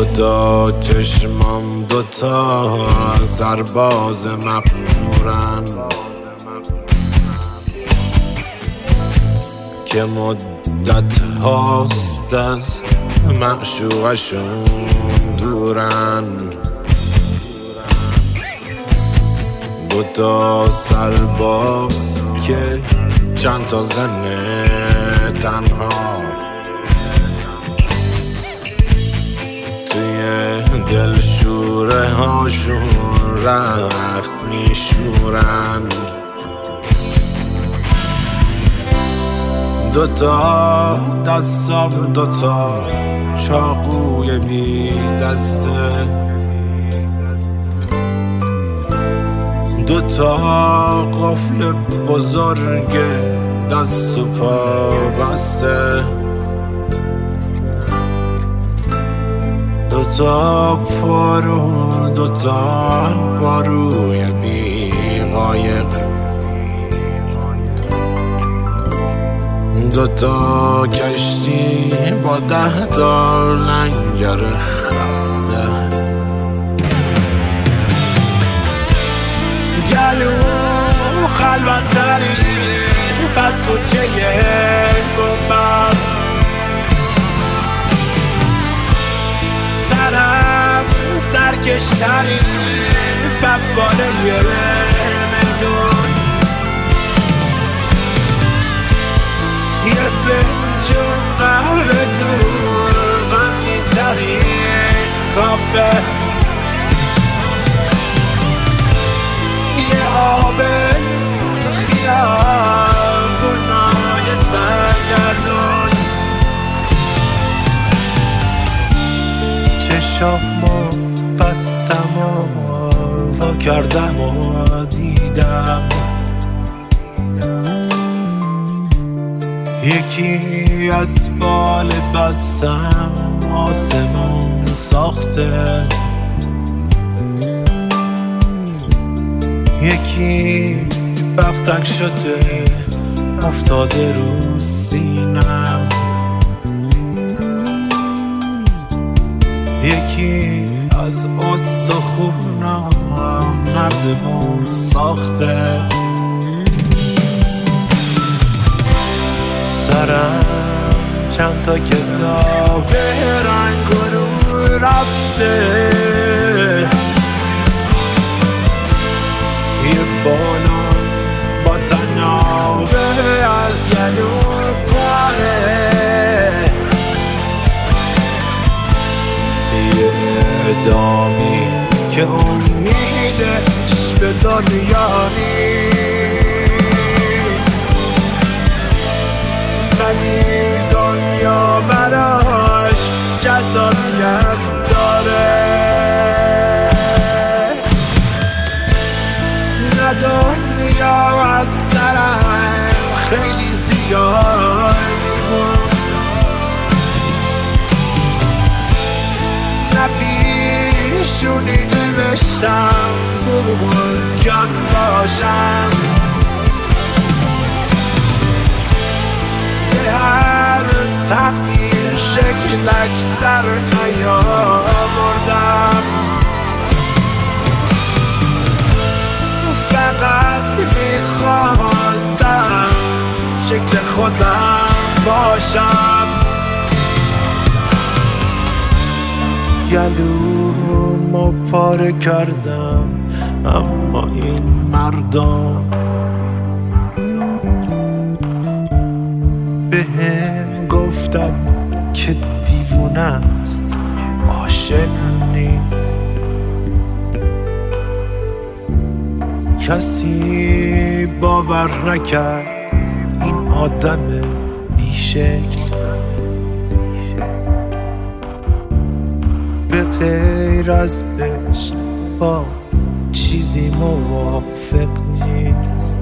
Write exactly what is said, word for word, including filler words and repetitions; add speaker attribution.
Speaker 1: دوتا چشمام دوتا سرباز مقهورن که مدت هاست از معشوقشون دورن. دوتا سرباز که چند تا زن تنها توی دلشوره هاشون رخت میشورن. دوتا دستام دوتا چاقوی بی دسته، دوتا قفل بزرگ دست و پا بسته، دوتا پارو دوتا پاروی بی قایق، دوتا کشتی با ده تا لنگر خسته. گلو خلوت ترین پس کوچه گنبست، سرم سرکش ترین فواره میدون، یه فنجون قهوه تو غمگین ترین کافه، یه آب خیابونای سرگردون. چشامو بستم و وا کردم و دیدم یکی از بال بستم آسمون ساخته، یکی بغدک شده افتاده رو سینم، یکی از استخونم نردبون ساخته. سرم چند تا کتاب رنگ رو رفته، یه بالا با تنابه از گلو پاره، یه دامی که امیدش به دنیا نیست، ولی دنیا براش جذابیت داره. نه دنیا از سرم خیلی زیادی بود، نه پیشونی نوشتم بود کن باشم، به هر تقدیر شکلک در نیاوردم، فقط میخواستم شکل خودم باشم. گلومو پاره کردم اما این مردم بهم گفتن که دیوونه است عاشق نیست، کسی باور نکرد این آدم بیشکل به غیر از عشق با چیزی موافق نیست.